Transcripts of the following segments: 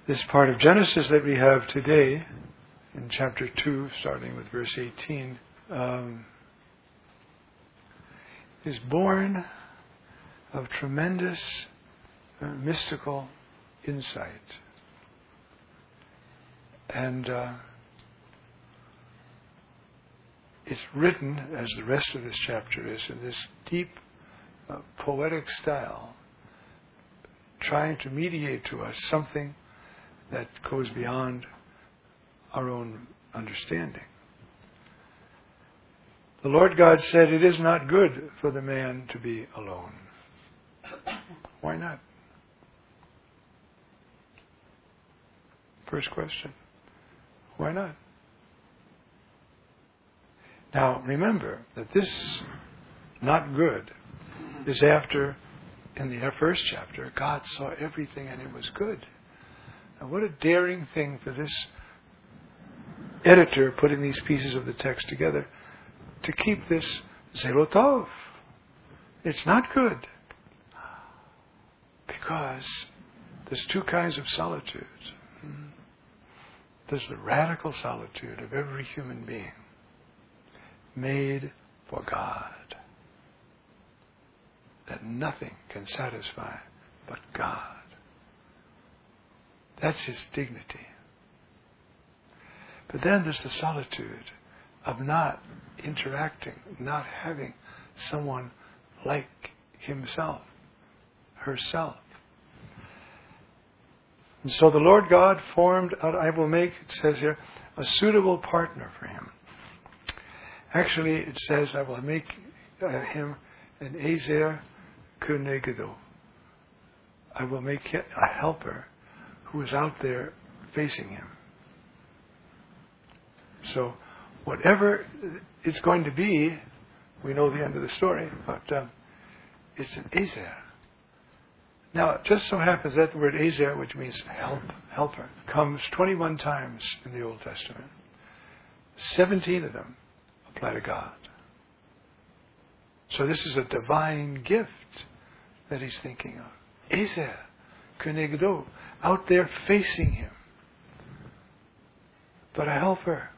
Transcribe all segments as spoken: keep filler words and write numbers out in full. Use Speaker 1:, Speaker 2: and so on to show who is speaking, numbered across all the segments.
Speaker 1: This part of Genesis that we have today, in chapter two, starting with verse eighteen, um, is born of tremendous uh, mystical insight. And uh, it's written, as the rest of this chapter is, in this deep uh, poetic style, trying to mediate to us something that goes beyond our own understanding. The Lord God said, "It is not good for the man to be alone." Why not? First question. Why not? Now, remember that this not good is after, in the first chapter, God saw everything and it was good. Now, what a daring thing for this editor putting these pieces of the text together to keep this zelotov. It's not good. Because there's two kinds of solitude. There's the radical solitude of every human being made for God, that nothing can satisfy but God. That's his dignity. But then there's the solitude of not interacting, not having someone like himself, herself. And so the Lord God formed, I will make, it says here, a suitable partner for him. Actually, it says, I will make uh, him an Ezer Kenegdo. I will make him a helper who is out there facing him. So, whatever it's going to be, we know the end of the story, but um, it's an Ezer. Now, it just so happens that the word Ezer, which means help, helper, comes twenty-one times in the Old Testament. seventeen of them apply to God. So this is a divine gift that he's thinking of. Ezer, Kenegdo, out there facing him. But a helper.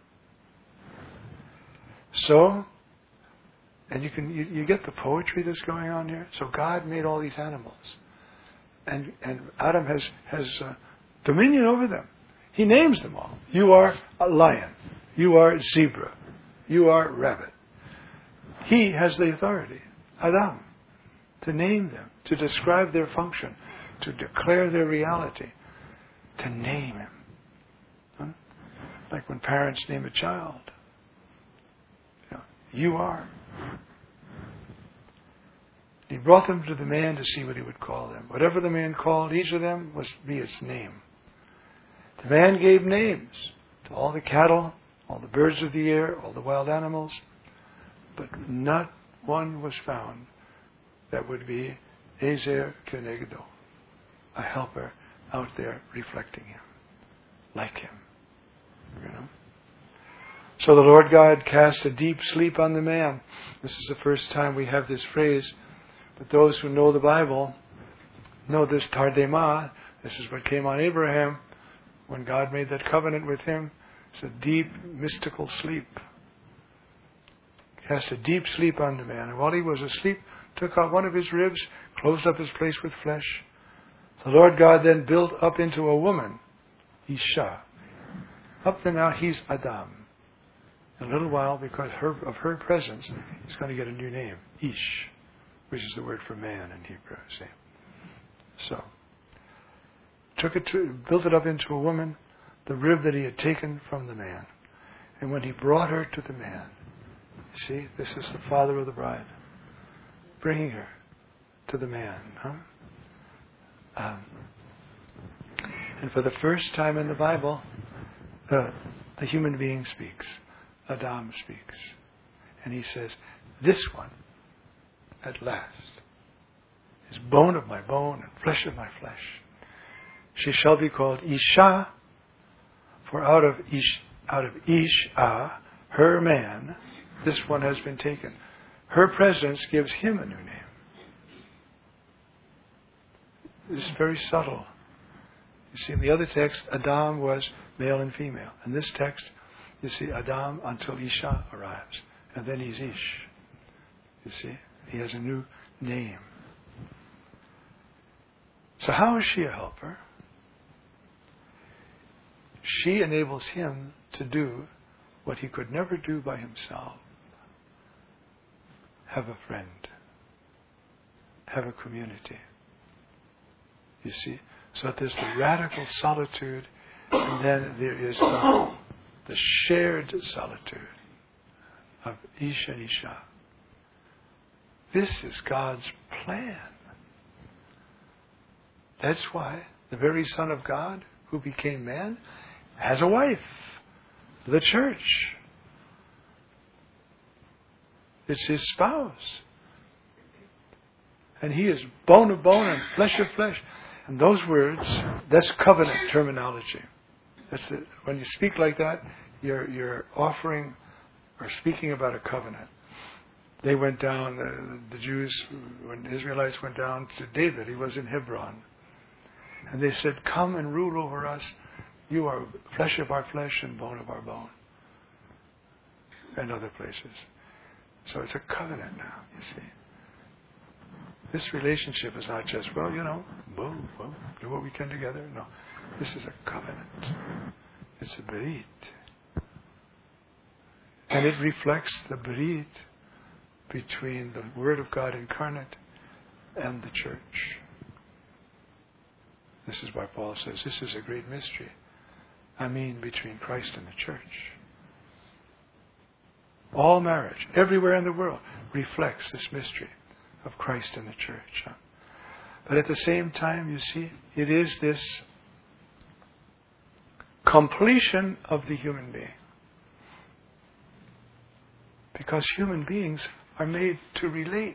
Speaker 1: So, and you can you, you get the poetry that's going on here. So God made all these animals, and and Adam has has uh, dominion over them. He names them all. You are a lion. You are zebra. You are rabbit. He has the authority, Adam, to name them, to describe their function, to declare their reality, to name him. Huh? Like when parents name a child. You know, you are. He brought them to the man to see what he would call them. Whatever the man called each of them must be its name. The man gave names to all the cattle, all the birds of the air, all the wild animals, but not one was found that would be Ezer Kenegdo, a helper out there reflecting him, like him. You know? So the Lord God cast a deep sleep on the man. This is the first time we have this phrase. But those who know the Bible know this Tardema. This is what came on Abraham when God made that covenant with him. It's a deep, mystical sleep. Cast a deep sleep on the man. And while he was asleep, took out one of his ribs, closed up his place with flesh. The Lord God then built up into a woman, Isha. Up to now, he's Adam. In a little while, because her, of her presence, he's going to get a new name, Ish, which is the word for man in Hebrew. See? So, took it to, built it up into a woman, the rib that he had taken from the man. And when he brought her to the man, see, this is the father of the bride, bringing her to the man. Huh? Um, and for the first time in the Bible, uh, the human being speaks. Adam speaks. And he says, this one, at last, is bone of my bone and flesh of my flesh. She shall be called Isha, for out of Ish, out of Isha, her man, this one has been taken. Her presence gives him a new name. This is very subtle. You see, in the other text, Adam was male and female. In this text, you see, Adam until Isha arrives. And then he's Ish. You see, he has a new name. So how is she a helper? She enables him to do what he could never do by himself. Have a friend. Have a community. You see? So there's the radical solitude, and then there is the, the shared solitude of Ish and Isha. This is God's plan. That's why the very Son of God, who became man, has a wife, the church. It's his spouse. And he is bone of bone and flesh of flesh. And those words, that's covenant terminology. That's it. When you speak like that, you're you're offering or speaking about a covenant. They went down, the, the Jews, when the Israelites went down to David, he was in Hebron. And they said, come and rule over us. You are flesh of our flesh and bone of our bone. And other places. So it's a covenant now, you see. This relationship is not just, well, you know, boom, boom, do what we can together. No. This is a covenant. It's a berit. And it reflects the berit between the Word of God incarnate and the church. This is why Paul says, this is a great mystery. I mean, between Christ and the church. All marriage, everywhere in the world, reflects this mystery of Christ and the church. But at the same time, you see, it is this completion of the human being. Because human beings are made to relate.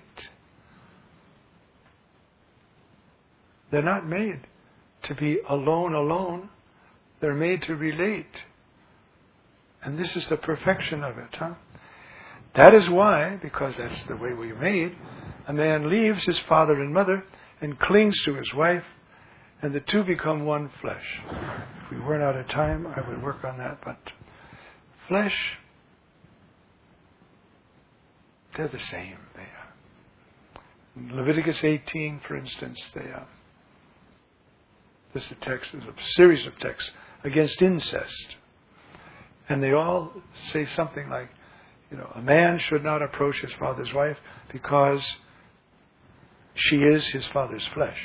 Speaker 1: They're not made to be alone, alone. They're made to relate. And this is the perfection of it, huh? That is why, because that's the way we're made, a man leaves his father and mother and clings to his wife, and the two become one flesh. If we weren't out of time, I would work on that, but flesh, they're the same. They are. In Leviticus eighteen, for instance, they are. This is a text, is a series of texts against incest. And they all say something like, you know, a man should not approach his father's wife because she is his father's flesh.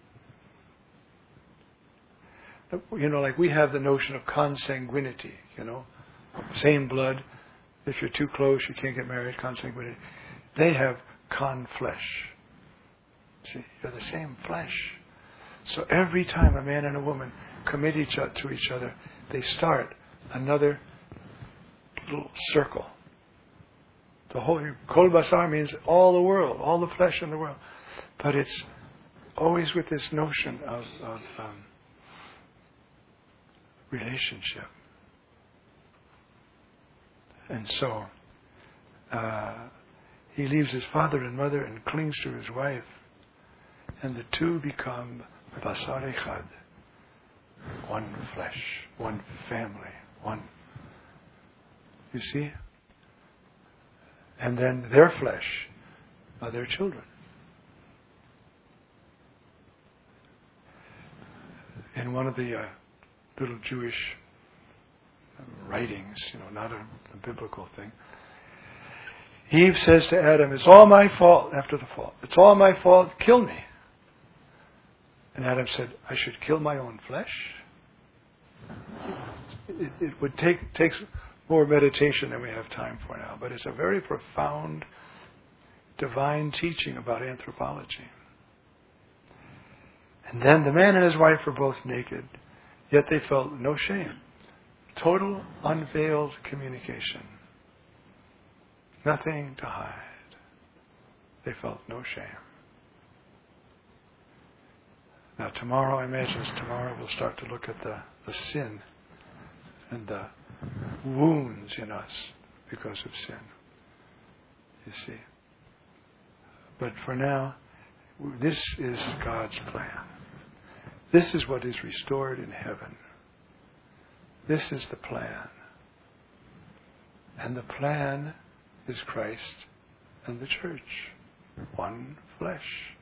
Speaker 1: You know, like we have the notion of consanguinity, you know, same blood. If you're too close, you can't get married, consanguinity. They have con-flesh. See, you're the same flesh. So every time a man and a woman commit each other to each other, they start another little circle. The whole Kol Basar means all the world, all the flesh in the world. But it's always with this notion of, of um, relationship. And so uh, he leaves his father and mother and clings to his wife, and the two become Basar Echad, one flesh, one family, one. You see? And then their flesh are their children. In one of the uh, little Jewish writings, you know, not a, a biblical thing, Eve says to Adam, it's all my fault after the fall. It's all my fault. Kill me. And Adam said, I should kill my own flesh? It, it would take takes more meditation than we have time for now, but it's a very profound divine teaching about anthropology. And then the man and his wife were both naked, yet they felt no shame. Total unveiled communication. Nothing to hide. They felt no shame. Now tomorrow, I imagine tomorrow we'll start to look at the, the sin and the wounds in us because of sin. You see. But for now, this is God's plan. This is what is restored in heaven. This is the plan. And the plan is Christ and the church. One flesh.